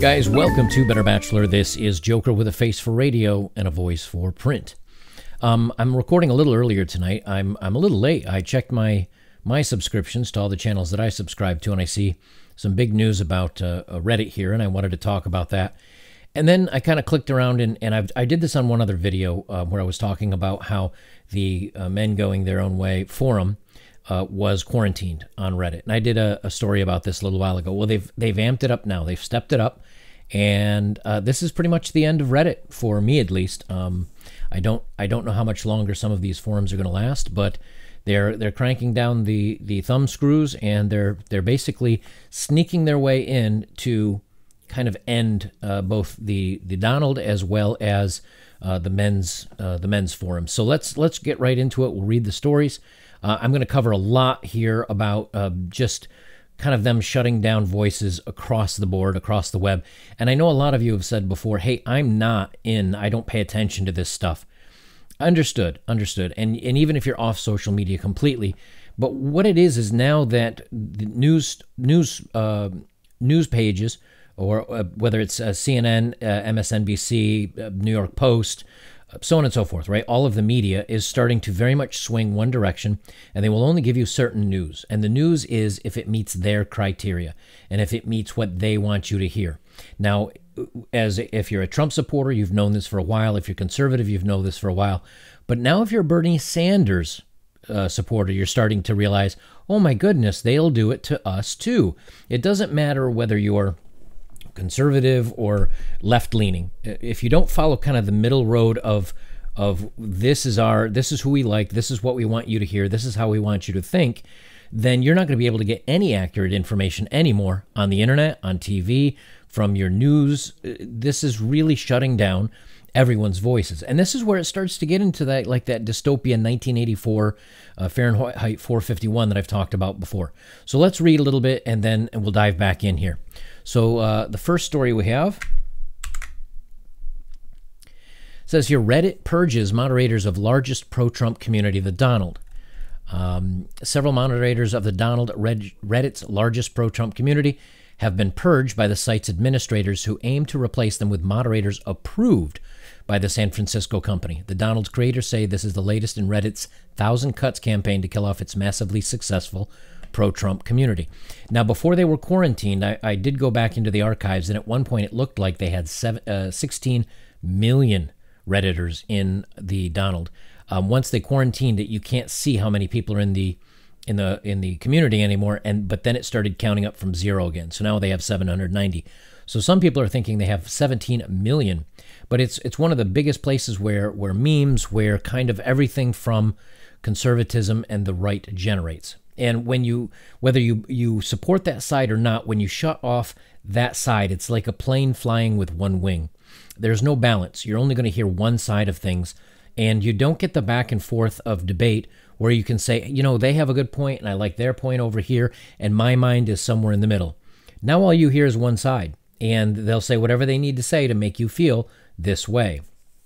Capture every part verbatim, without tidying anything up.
Guys, welcome to Better Bachelor. This is Joker with a face for radio and a voice for print. Um, I'm recording a little earlier tonight. I'm I'm a little late. I checked my my subscriptions to all the channels that I subscribe to, and I see some big news about uh, Reddit here, and I wanted to talk about that. And then I kind of clicked around, and, and I've, I did this on one other video uh, where I was talking about how the uh, Men Going Their Own Way forum uh, was quarantined on Reddit. And I did a, a story about this a little while ago. Well, they've they've amped it up now. They've stepped it up. And uh, this is pretty much the end of Reddit, for me at least. Um, I don't I don't know how much longer some of these forums are going to last, but they're they're cranking down the, the thumb screws, and they're they're basically sneaking their way in to kind of end uh, both the the Donald as well as uh, the men's uh, the men's forum. So let's let's get right into it. We'll read the stories. Uh, I'm going to cover a lot here about uh, just kind of them shutting down voices across the board, across the web. And I know a lot of you have said before, hey, I'm not in, I don't pay attention to this stuff. Understood, understood. And and even if you're off social media completely, but what it is is now that the news news uh, news pages, or uh, whether it's uh, C N N, uh, M S N B C, uh, New York Post, so on and so forth, right? All of the media is starting to very much swing one direction, and they will only give you certain news. And the news is if it meets their criteria and if it meets what they want you to hear. Now, as if you're a Trump supporter, you've known this for a while. If you're conservative, you've known this for a while. But now if you're a Bernie Sanders uh, supporter, you're starting to realize, oh my goodness, they'll do it to us too. It doesn't matter whether you're conservative or left-leaning. If you don't follow kind of the middle road of of this is our this is who we like, this is what we want you to hear, this is how we want you to think, then you're not going to be able to get any accurate information anymore on the internet, on T V, from your news. This is really shutting down everyone's voices. And this is where it starts to get into that, like that dystopian nineteen eighty-four uh, Fahrenheit four fifty-one that I've talked about before. So let's read a little bit, and then we'll dive back in here. So uh, the first story we have says here, Reddit purges moderators of largest pro-Trump community, the Donald. Um, several moderators of the Donald, Reddit's largest pro-Trump community, have been purged by the site's administrators, who aim to replace them with moderators approved by the San Francisco company. The Donald's creators say this is the latest in Reddit's Thousand Cuts campaign to kill off its massively successful pro-Trump community. Now, before they were quarantined, I, I did go back into the archives, and at one point it looked like they had seven, uh, sixteen million Redditors in the Donald. Um, once they quarantined it, you can't see how many people are in the in the in the community anymore, and but then it started counting up from zero again. So now they have seven hundred ninety. So some people are thinking they have seventeen million, but it's it's one of the biggest places where where memes, where kind of everything from conservatism and the right generates. And when you, whether you, you support that side or not, when you shut off that side, it's like a plane flying with one wing. There's no balance. You're only going to hear one side of things, and you don't get the back and forth of debate where you can say, you know, they have a good point, and I like their point over here, and my mind is somewhere in the middle. Now all you hear is one side, and they'll say whatever they need to say to make you feel this way.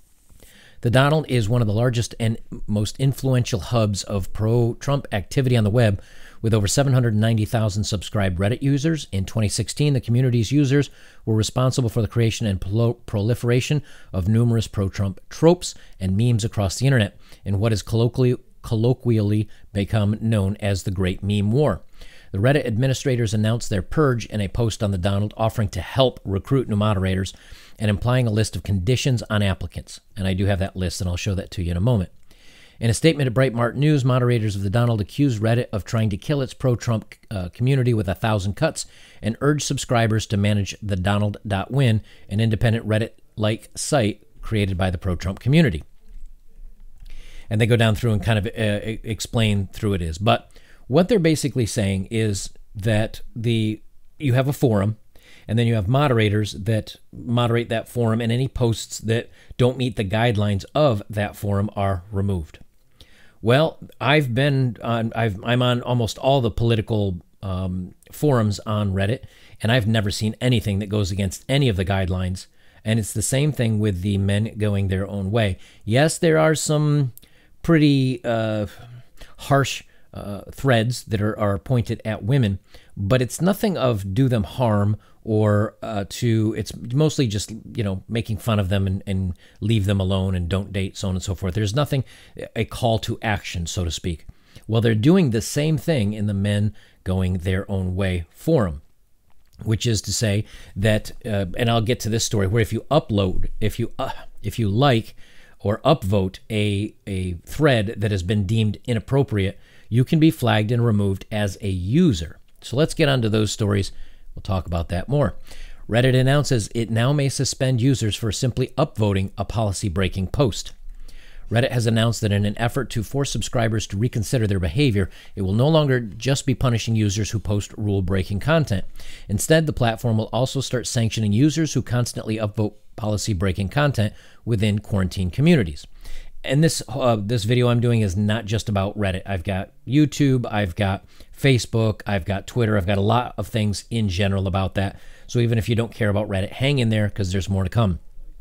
The Donald is one of the largest and most influential hubs of pro-Trump activity on the web, with over seven hundred ninety thousand subscribed Reddit users. In twenty sixteen, the community's users were responsible for the creation and prol- proliferation of numerous pro-Trump tropes and memes across the internet, in what is colloquially, colloquially become known as the Great Meme War. The Reddit administrators announced their purge in a post on the Donald, offering to help recruit new moderators and implying a list of conditions on applicants. And I do have that list, and I'll show that to you in a moment. In a statement at Breitbart News, moderators of the Donald accused Reddit of trying to kill its pro-Trump uh, community with a thousand cuts, and urged subscribers to manage the Donald dot win, an independent Reddit-like site created by the pro-Trump community. And they go down through and kind of uh, explain through it is. But what they're basically saying is that the you have a forum, and then you have moderators that moderate that forum, and any posts that don't meet the guidelines of that forum are removed. Well, I've been on, I've, I'm on almost all the political um, forums on Reddit, and I've never seen anything that goes against any of the guidelines. And it's the same thing with the Men Going Their Own Way. Yes, there are some pretty uh, harsh uh, threads that are, are pointed at women, but it's nothing of do them harm or uh, to, it's mostly just, you know, making fun of them and, and leave them alone and don't date, so on and so forth. There's nothing, a call to action, so to speak. Well, they're doing the same thing in the men going their own way forum, which is to say that, uh, and I'll get to this story, where if you upload, if you uh, if you like or upvote a, a thread that has been deemed inappropriate, you can be flagged and removed as a user. So let's get onto those stories. We'll talk about that more. Reddit announces it now may suspend users for simply upvoting a policy-breaking post. Reddit has announced that in an effort to force subscribers to reconsider their behavior, it will no longer just be punishing users who post rule-breaking content. Instead, the platform will also start sanctioning users who constantly upvote policy-breaking content within quarantine communities. And this uh, this video I'm doing is not just about Reddit. I've got YouTube, I've got Facebook, I've got Twitter, I've got a lot of things in general about that. So even if you don't care about Reddit, hang in there because there's more to come.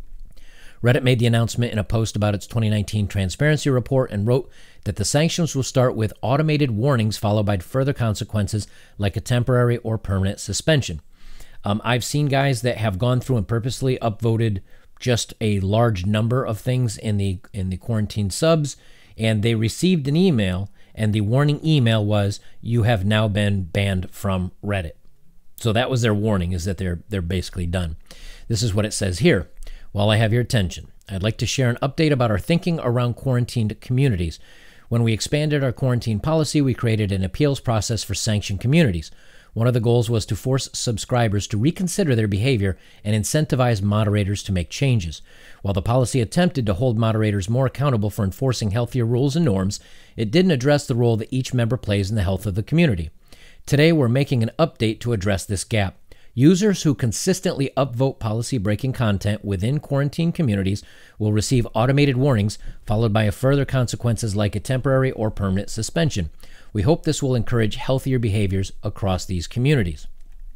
Reddit made the announcement in a post about its twenty nineteen transparency report and wrote that the sanctions will start with automated warnings followed by further consequences like a temporary or permanent suspension. Um, I've seen guys that have gone through and purposely upvoted just a large number of things in the in the quarantine subs, and they received an email, and the warning email was, "You have now been banned from Reddit." So that was their warning, is that they're they're basically done. This is what it says here. While I have your attention, I'd like to share an update about our thinking around quarantined communities. When we expanded our quarantine policy, we created an appeals process for sanctioned communities. One of the goals was to force subscribers to reconsider their behavior and incentivize moderators to make changes. While the policy attempted to hold moderators more accountable for enforcing healthier rules and norms, it didn't address the role that each member plays in the health of the community. Today, we're making an update to address this gap. Users who consistently upvote policy-breaking content within quarantine communities will receive automated warnings, followed by a further consequences like a temporary or permanent suspension. We hope this will encourage healthier behaviors across these communities.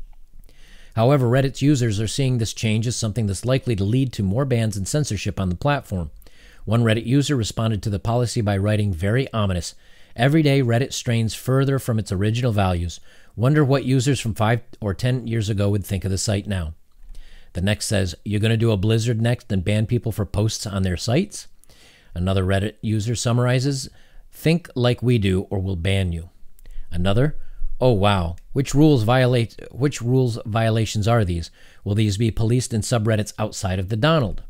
However, Reddit's users are seeing this change as something that's likely to lead to more bans and censorship on the platform. One Reddit user responded to the policy by writing, "Very ominous. Every day, Reddit strains further from its original values. Wonder what users from five or ten years ago would think of the site now." The next says, "You're going to do a blizzard next and ban people for posts on their sites?" Another Reddit user summarizes, "Think like we do or we'll ban you." Another, "Oh wow, which rules violate which rules violations are these? Will these be policed in subreddits outside of the Donald?"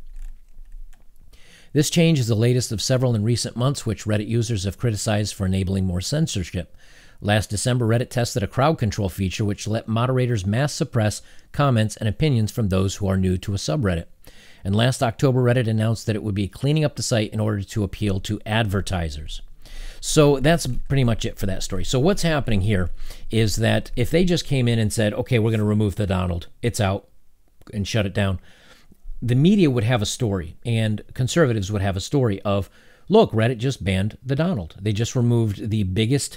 This change is the latest of several in recent months which Reddit users have criticized for enabling more censorship. Last December, Reddit tested a crowd control feature which let moderators mass suppress comments and opinions from those who are new to a subreddit. And last October, Reddit announced that it would be cleaning up the site in order to appeal to advertisers. So that's pretty much it for that story. So what's happening here is that if they just came in and said, okay, we're going to remove the Donald, it's out, and shut it down, the media would have a story, and conservatives would have a story of, look, Reddit just banned the Donald. They just removed the biggest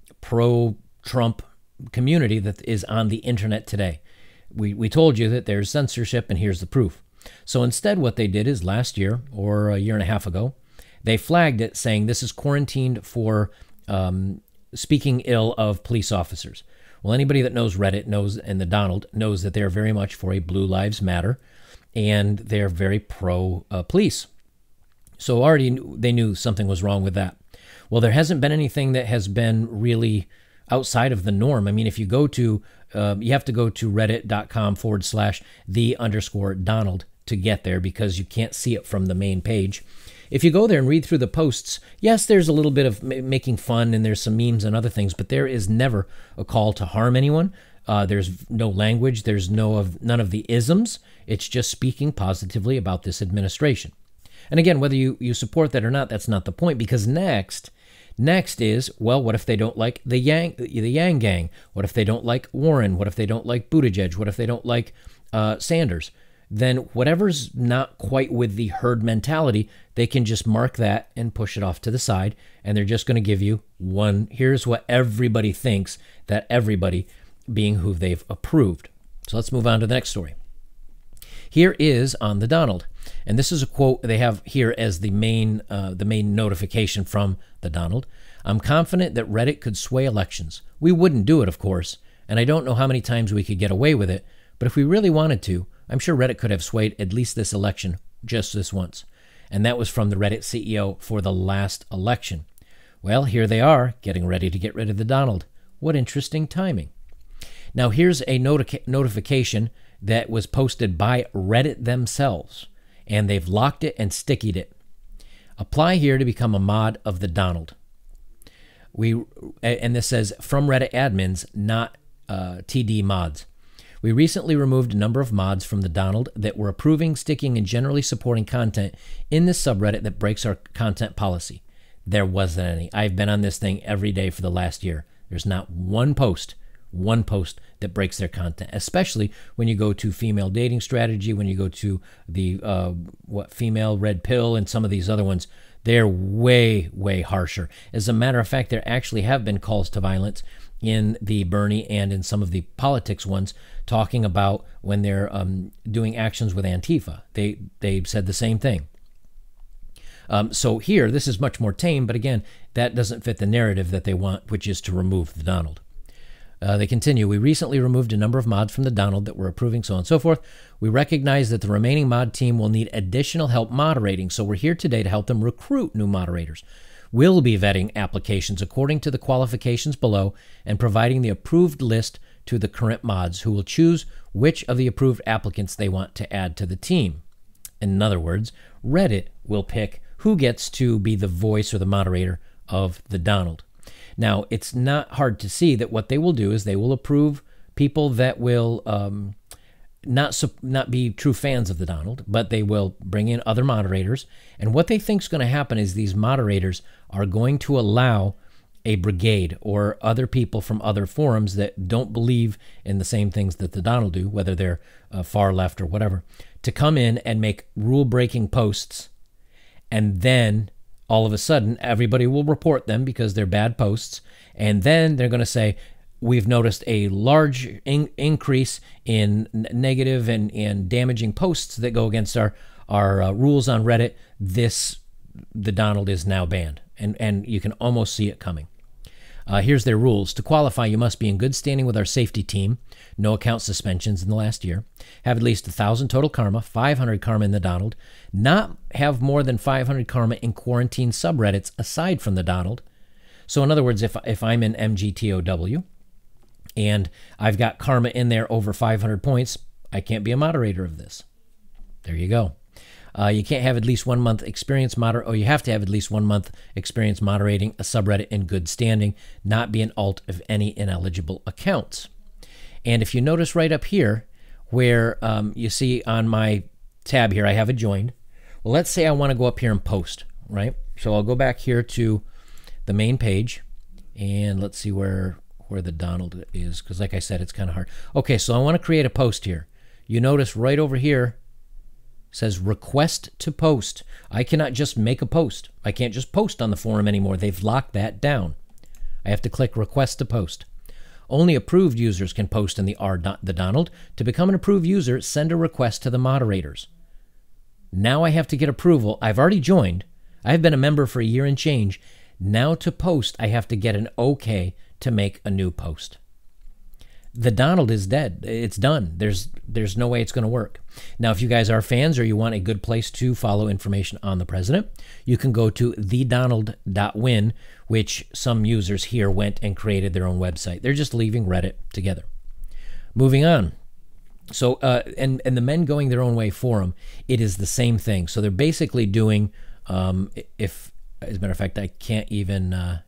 pro-Trump community that is on the internet today. We, we told you that there's censorship, and here's the proof. So instead what they did is last year, or a year and a half ago, they flagged it saying this is quarantined for um, speaking ill of police officers. Well, anybody that knows Reddit knows, and the Donald knows that they're very much for a Blue Lives Matter, and they're very pro-police. Uh, so already they knew something was wrong with that. Well, there hasn't been anything that has been really outside of the norm. I mean, if you go to, uh, you have to go to reddit.com forward slash the underscore Donald to get there because you can't see it from the main page. If you go there and read through the posts, yes, there's a little bit of m- making fun and there's some memes and other things, but there is never a call to harm anyone. Uh, there's no language. There's no of none of the isms. It's just speaking positively about this administration. And again, whether you, you support that or not, that's not the point, because next, next is, well, what if they don't like the Yang, the Yang gang? What if they don't like Warren? What if they don't like Buttigieg? What if they don't like uh, Sanders? Then whatever's not quite with the herd mentality, they can just mark that and push it off to the side, and they're just going to give you one, here's what everybody thinks, that everybody being who they've approved. So let's move on to the next story. Here is on the Donald, and this is a quote they have here as the main, uh, the main notification from the Donald. "I'm confident that Reddit could sway elections. We wouldn't do it, of course, and I don't know how many times we could get away with it, But if we really wanted to, I'm sure Reddit could have swayed at least this election just this once. And that was from the Reddit C E O for the last election. Well, here they are, getting ready to get rid of the Donald. What interesting timing. Now, here's a noti- notification that was posted by Reddit themselves, and they've locked it and stickied it. Apply here to become a mod of the Donald. We and this says from Reddit admins, not uh, T D mods. We recently removed a number of mods from the Donald that were approving, sticking, and generally supporting content in this subreddit that breaks our content policy. There wasn't any. I've been on this thing every day for the last year. There's not one post, one post that breaks their content, especially when you go to female dating strategy, when you go to the uh, what female red pill and some of these other ones. They're way, way harsher. As a matter of fact, there actually have been calls to violence in the Bernie and in some of the politics ones, talking about when they're um, doing actions with Antifa. They they said the same thing. Um, so here, this is much more tame, but again, that doesn't fit the narrative that they want, which is to remove the Donald. Uh, they continue, we recently removed a number of mods from the Donald that were approving, so on and so forth. We recognize that the remaining mod team will need additional help moderating, so we're here today to help them recruit new moderators. We'll be vetting applications according to the qualifications below and providing the approved list to the current mods, who will choose which of the approved applicants they want to add to the team. In other words, Reddit will pick who gets to be the voice or the moderator of the Donald. Now, it's not hard to see that what they will do is they will approve people that will um, not not be true fans of the Donald, but they will bring in other moderators. And what they think is going to happen is these moderators are going to allow a brigade or other people from other forums that don't believe in the same things that the Donald do, whether they're uh, far left or whatever, to come in and make rule-breaking posts. And then all of a sudden, everybody will report them because they're bad posts. And then they're going to say, we've noticed a large in increase in negative and, and damaging posts that go against our, our uh, rules on Reddit. This, the Donald is now banned. And, and you can almost see it coming. Uh, here's their rules. To qualify, you must be in good standing with our safety team. No account suspensions in the last year. Have at least one thousand total karma, five hundred karma in the Donald. Not have more than five hundred karma in quarantine subreddits aside from the Donald. So in other words, if, if I'm in M G T O W and I've got karma in there over five hundred points, I can't be a moderator of this. There you go. Uh, you can't have at least one month experience moder, or you have to have at least one month experience moderating a subreddit in good standing, not be an alt of any ineligible accounts. And if you notice right up here, where um, you see on my tab here, I have it joined. Well, let's say I want to go up here and post, right? So I'll go back here to the main page, and let's see where where the Donald is, because like I said, it's kind of hard. Okay, so I want to create a post here. You notice right over here says request to post. I cannot just make a post. I can't just post on the forum anymore. They've locked that down. I have to click request to post. Only approved users can post in the R the Donald. To become an approved user, send a request to the moderators. Now I have to get approval. I've already joined. I've been a member for a year and change. Now to post, I have to get an okay to make a new post. The Donald is dead. It's done. There's there's no way it's going to work. Now, if you guys are fans or you want a good place to follow information on the president, you can go to the donald dot win, which some users here went and created their own website. They're just leaving Reddit together. Moving on. So, uh, and, and the Men Going Their Own Way forum, it is the same thing. So they're basically doing, um, if, as a matter of fact, I can't even, uh,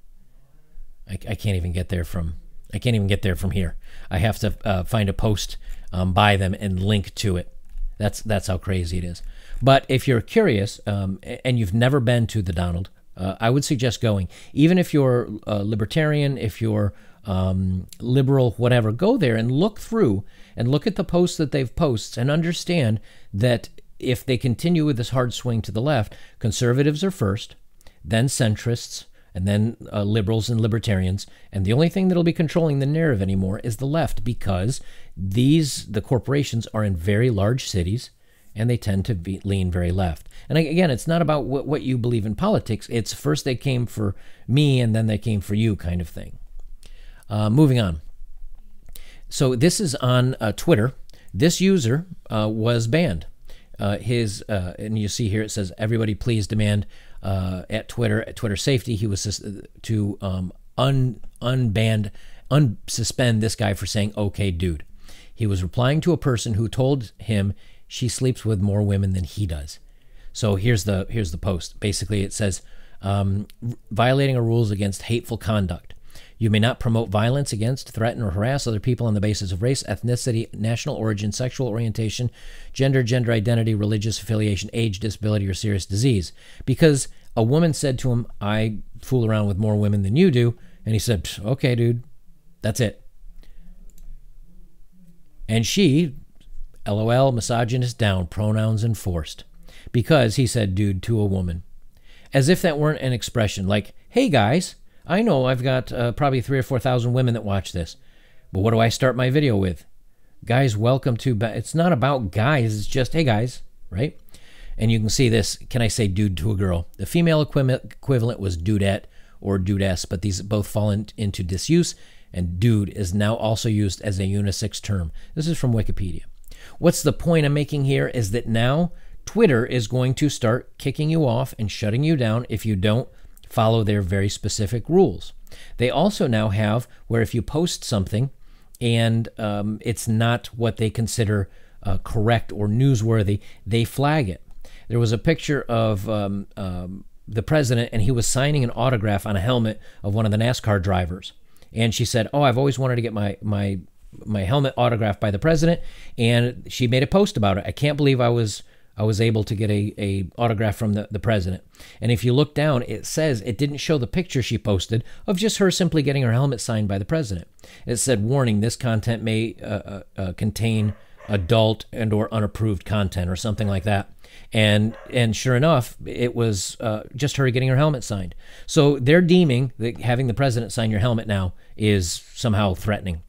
I, I can't even get there from... I can't even get there from here. I have to uh, find a post um, by them and link to it. That's that's how crazy it is. But if you're curious um, and you've never been to the Donald, uh, I would suggest going. Even if you're uh, libertarian, if you're um, liberal, whatever, go there and look through and look at the posts that they've posted and understand that if they continue with this hard swing to the left, conservatives are first, then centrists, and then uh, liberals and libertarians. And the only thing that'll be controlling the narrative anymore is the left, because these, the corporations are in very large cities and they tend to be, lean very left. And again, it's not about what, what you believe in politics. It's first they came for me and then they came for you kind of thing. Uh, moving on. So this is on uh, Twitter. This user uh, was banned. Uh, his uh, and you see here it says, everybody please demand uh, at Twitter at Twitter safety. He was to um, un unbanned unsuspend this guy for saying okay dude. He was replying to a person who told him she sleeps with more women than he does. So here's the here's the post. Basically it says um, violating our rules against hateful conduct. You may not promote violence against, threaten, or harass other people on the basis of race, ethnicity, national origin, sexual orientation, gender, gender identity, religious affiliation, age, disability, or serious disease. Because a woman said to him, I fool around with more women than you do. And he said, okay, dude, that's it. And she, LOL, misogynist down, pronouns enforced. Because he said dude to a woman. As if that weren't an expression like, hey guys, I know I've got uh, probably three or four thousand women that watch this, but what do I start my video with? Guys, welcome to. Ba it's not about guys. It's just hey guys, right? And you can see this. Can I say dude to a girl? The female equivalent was dudette or dudess, but these both fall in, into disuse. And dude is now also used as a unisex term. This is from Wikipedia. What's the point I'm making here is that now Twitter is going to start kicking you off and shutting you down if you don't follow their very specific rules. They also now have where if you post something and um, it's not what they consider uh, correct or newsworthy, they flag it. There was a picture of um, um, the president, and he was signing an autograph on a helmet of one of the NASCAR drivers. And she said, oh, I've always wanted to get my my my helmet autographed by the president. And she made a post about it. I can't believe I was I was able to get a, a autograph from the, the president. And if you look down, it says it didn't show the picture she posted of just her simply getting her helmet signed by the president. It said, warning, this content may uh, uh, uh, contain adult and or unapproved content or something like that. And and sure enough, it was uh, just her getting her helmet signed. So they're deeming that having the president sign your helmet now is somehow threatening.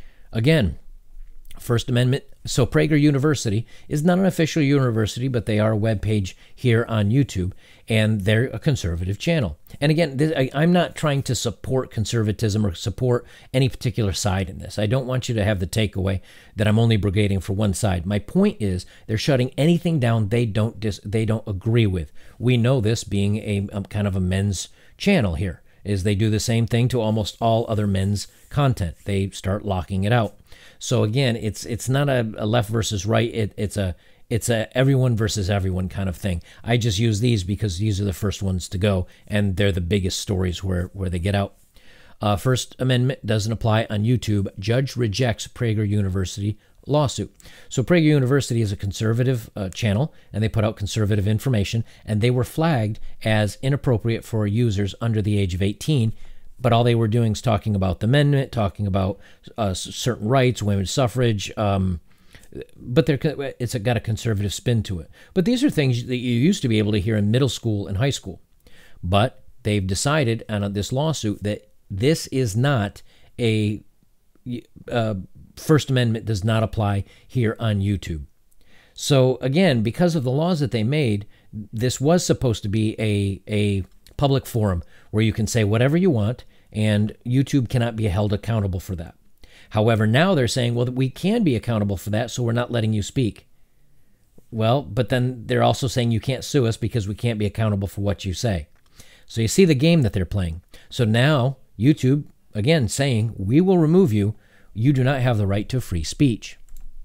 Again, First Amendment. So Prager University is not an official university, but they are a web page here on YouTube, and they're a conservative channel. And again, this, I, I'm not trying to support conservatism or support any particular side in this. I don't want you to have the takeaway that I'm only brigading for one side. My point is they're shutting anything down they don't dis, they don't agree with. We know this being a, a kind of a men's channel here, is they do the same thing to almost all other men's content. They start locking it out. So again, it's it's not a, a left versus right. It, it's a it's a everyone versus everyone kind of thing. I just use these because these are the first ones to go, and they're the biggest stories where where they get out. Uh, First Amendment doesn't apply on YouTube. Judge rejects Prager University lawsuit. So Prager University is a conservative uh, channel, and they put out conservative information, and they were flagged as inappropriate for users under the age of eighteen. But all they were doing is talking about the amendment, talking about uh, certain rights, women's suffrage, um, but they're, it's got a conservative spin to it. But these are things that you used to be able to hear in middle school and high school. But they've decided on this lawsuit that this is not a uh, First Amendment does not apply here on YouTube. So again, because of the laws that they made, this was supposed to be a a public forum where you can say whatever you want, and YouTube cannot be held accountable for that. However, now they're saying, well, we can be accountable for that, so we're not letting you speak. Well, but then they're also saying you can't sue us because we can't be accountable for what you say. So you see the game that they're playing. So now YouTube, again, saying, we will remove you. You do not have the right to free speech.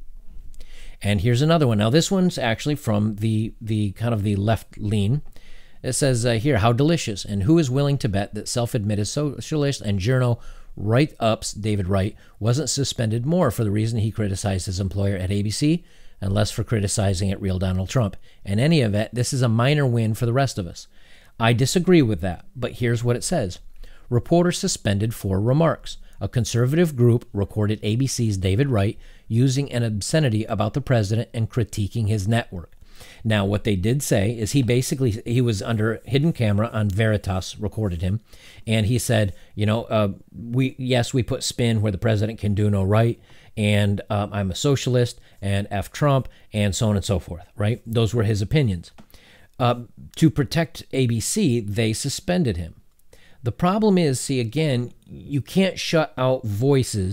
And here's another one. Now, this one's actually from the, the kind of the left lean. It says uh, here, how delicious, and who is willing to bet that self-admitted socialist and journo Write-Ups David Wright wasn't suspended more for the reason he criticized his employer at A B C and less for criticizing at real Donald Trump. In any event, this is a minor win for the rest of us. I disagree with that, but here's what it says. Reporter suspended for remarks. A conservative group recorded A B C's David Wright using an obscenity about the president and critiquing his network. Now, what they did say is he basically, he was under hidden camera on Veritas, recorded him, and he said, you know, uh, we yes, we put spin where the president can do no right, and um, I'm a socialist, and F Trump, and so on and so forth, right? Those were his opinions. Uh, to protect A B C, they suspended him. The problem is, see, again, you can't shut out voices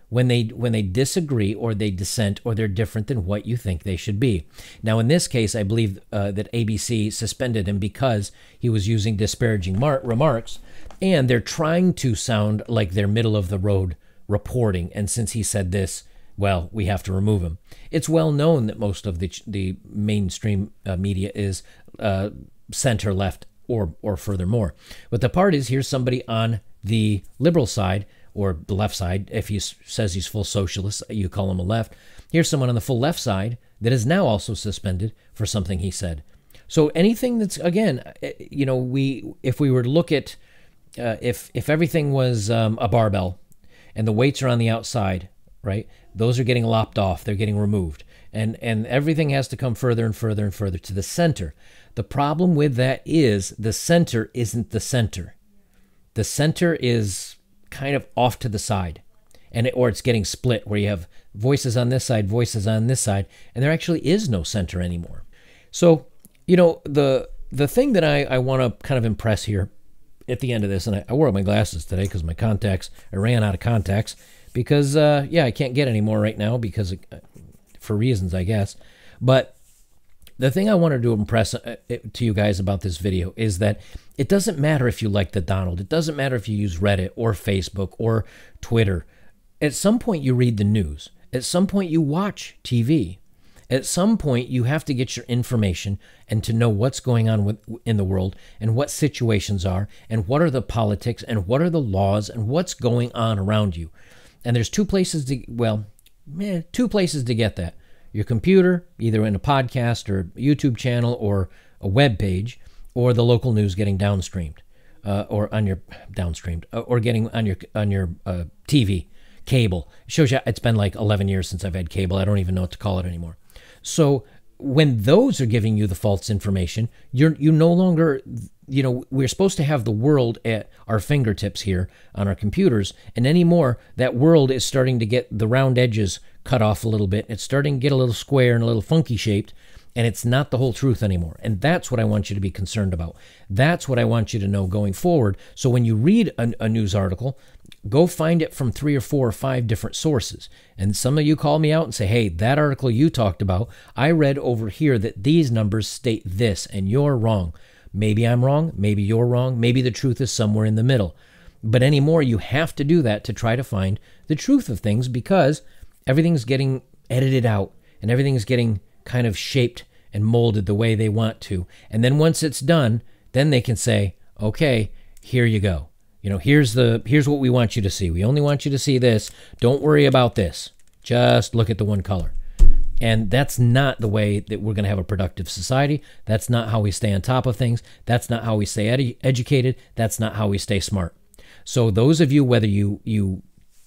when they when they disagree or they dissent or they're different than what you think they should be. Now, in this case, I believe uh, that A B C suspended him because he was using disparaging mar- remarks, and they're trying to sound like they're middle of the road reporting. And since he said this, well, we have to remove him. It's well known that most of the the mainstream uh, media is uh, center left or or furthermore. But the part is, here's somebody on the liberal side or the left side. If he says he's full socialist, you call him a left. Here's someone on the full left side that is now also suspended for something he said. So anything that's, again, you know, we if we were to look at uh, if if everything was um, a barbell and the weights are on the outside, right? Those are getting lopped off. They're getting removed. And and everything has to come further and further and further to the center. The problem with that is the center isn't the center. The center is kind of off to the side, and it, or it's getting split where you have voices on this side, voices on this side, and there actually is no center anymore. So, you know, the the thing that I, I want to kind of impress here at the end of this, and I, I wore my glasses today because my contacts, I ran out of contacts because, uh, yeah, I can't get any more right now because, uh, for reasons, I guess. But the thing I wanted to impress to you guys about this video is that it doesn't matter if you like the Donald. It doesn't matter if you use Reddit or Facebook or Twitter. At some point, you read the news. At some point, you watch T V. At some point, you have to get your information and to know what's going on with, in the world and what situations are and what are the politics and what are the laws and what's going on around you. And there's two places to, well, eh, two places to get that. Your computer, either in a podcast or YouTube channel or a web page, or the local news getting downstreamed, uh, or on your downstreamed, uh, or getting on your on your uh, T V, cable. It shows you it's been like eleven years since I've had cable. I don't even know what to call it anymore. So when those are giving you the false information, you're you no longer, you know, we're supposed to have the world at our fingertips here on our computers, and anymore that world is starting to get the round edges cut off a little bit. It's starting to get a little square and a little funky shaped, and it's not the whole truth anymore. And that's what I want you to be concerned about. That's what I want you to know going forward. So when you read a, a news article, go find it from three or four or five different sources. And some of you call me out and say, hey, that article you talked about, I read over here that these numbers state this, and you're wrong. Maybe I'm wrong. Maybe you're wrong. Maybe the truth is somewhere in the middle. But anymore, you have to do that to try to find the truth of things, because everything's getting edited out and everything's getting kind of shaped and molded the way they want to. And then once it's done, then they can say, okay, here you go. You know, here's the here's what we want you to see. We only want you to see this. Don't worry about this. Just look at the one color. And that's not the way that we're going to have a productive society. That's not how we stay on top of things. That's not how we stay edu- educated. That's not how we stay smart. So those of you, whether you you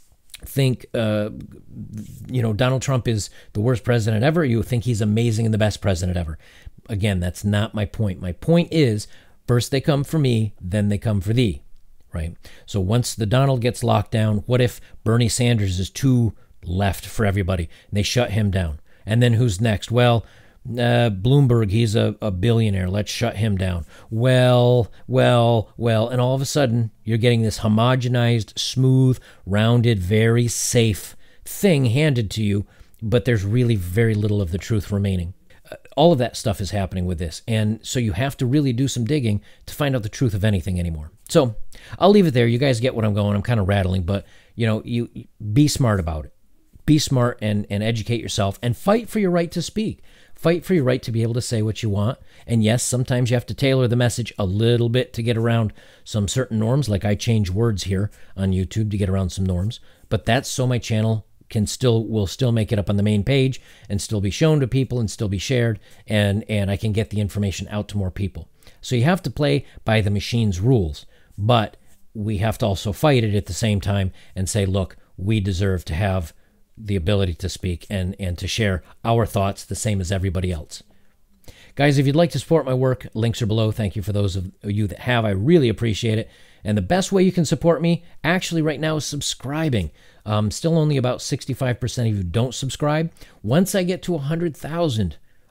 think, uh, you know, Donald Trump is the worst president ever, you think he's amazing and the best president ever. Again, that's not my point. My point is, first they come for me, then they come for thee, right? So once the Donald gets locked down, what if Bernie Sanders is too left for everybody and they shut him down? And then who's next? Well, uh, Bloomberg, he's a, a billionaire. Let's shut him down. Well, well, well. And all of a sudden, you're getting this homogenized, smooth, rounded, very safe thing handed to you, but there's really very little of the truth remaining. Uh, all of that stuff is happening with this. And so you have to really do some digging to find out the truth of anything anymore. So I'll leave it there. You guys get what I'm going. I'm kind of rattling, but, you know, you be smart about it. Be smart and, and educate yourself and fight for your right to speak. Fight for your right to be able to say what you want. And yes, sometimes you have to tailor the message a little bit to get around some certain norms, like I change words here on YouTube to get around some norms. But that's so my channel can still will still make it up on the main page and still be shown to people and still be shared, and, and I can get the information out to more people. So you have to play by the machine's rules, but we have to also fight it at the same time and say, look, we deserve to have the ability to speak and, and to share our thoughts the same as everybody else. Guys, if you'd like to support my work, links are below. Thank you for those of you that have. I really appreciate it. And the best way you can support me, actually right now, is subscribing. Um, still only about sixty-five percent of you don't subscribe. Once I get to one hundred thousand,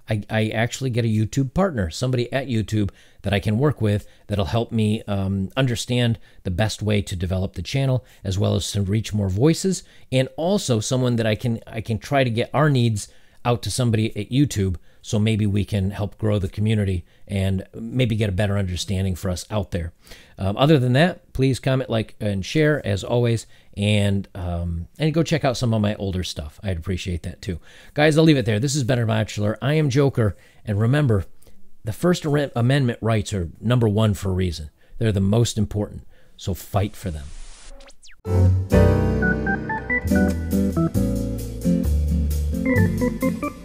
I, I actually get a YouTube partner, somebody at YouTube that I can work with that'll help me um, understand the best way to develop the channel, as well as to reach more voices, and also someone that I can I can try to get our needs out to somebody at YouTube, so maybe we can help grow the community and maybe get a better understanding for us out there. Um, other than that, please comment, like, and share as always, and um, and go check out some of my older stuff. I'd appreciate that too. Guys, I'll leave it there. This is Ben Bachelor. I am Joker, and remember, the First Amendment rights are number one for a reason. They're the most important, so fight for them. Thank you.